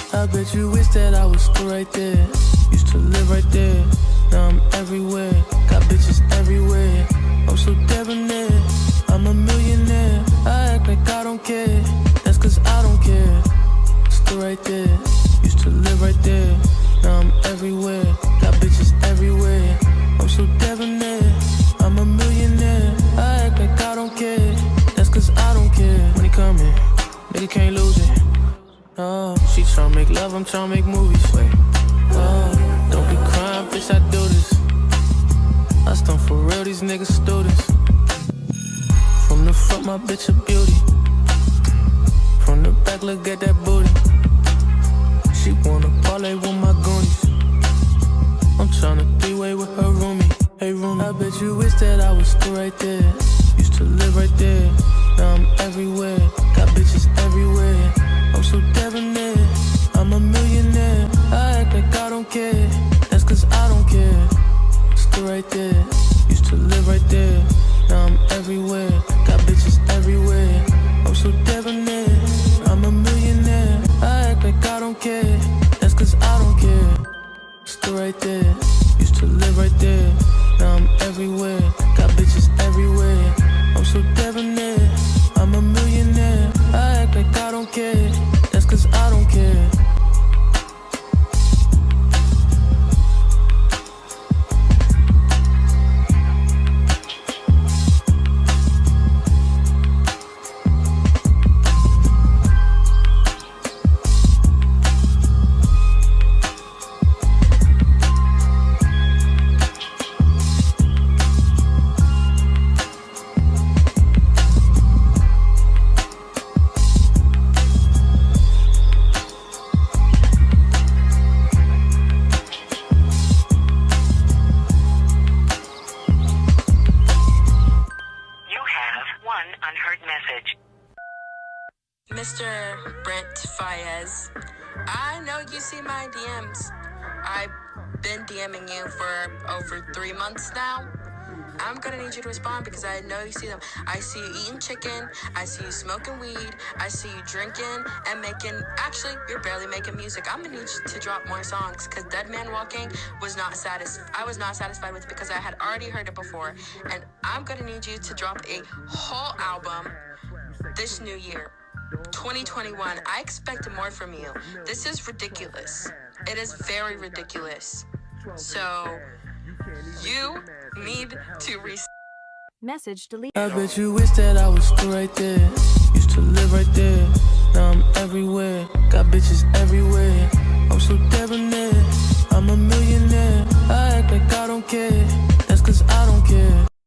I bet you wish that I was still right there. Used to live right there, now I'm everywhere. Got bitches everywhere, I'm so debonair. I'm a millionaire, I act like I don't care. That's cause I don't care. Still right there, used to live right there. Now I'm everywhere, got bitches everywhere. I'm so debonair, I'm a millionaire. I act like I don't care. That's cause I don't care. Money coming, nigga can't lose it. Oh, she tryna make love, I'm tryna make movies. Wait, oh, don't be crying, bitch, I do this. I stunt for real, these niggas students. From the front, my bitch a beauty. From the back, look at that booty. She wanna parlay with my goonies. I'm tryna three-way with her roomie. Hey roomie, I bet you wish that I was still right there. Used to live right there, now I'm everywhere. Got bitches everywhere, I'm so debonair. I'm a millionaire, I act like I don't care. That's cause I don't care. Still right there, used to live right there. Now I'm everywhere, got bitches everywhere. I'm so debonair, I'm a millionaire. I act like I don't care. That's cause I don't care. Still right there, used to live right there. Now I'm everywhere, got bitches everywhere. I'm so debonair, I'm a millionaire. I act like I don't care. That's cause I don't care. Mr. Brent Fayez, I know you see my DMs. I've been DMing you for over 3 months now. I'm gonna need you to respond because I know you see them. I see you eating chicken, I see you smoking weed, I see you drinking and actually, you're barely making music. I'm gonna need you to drop more songs because Dead Man Walking was not I was not satisfied with it because I had already heard it before. And I'm gonna need you to drop a whole album this new year. 2021, I expect more from you. This is ridiculous. It is very ridiculous. So, you need to Message delete. I bet you wish that I was still right there. Used to live right there, now I'm everywhere. Got bitches everywhere, I'm so debonair. I'm a millionaire, I act like I don't care.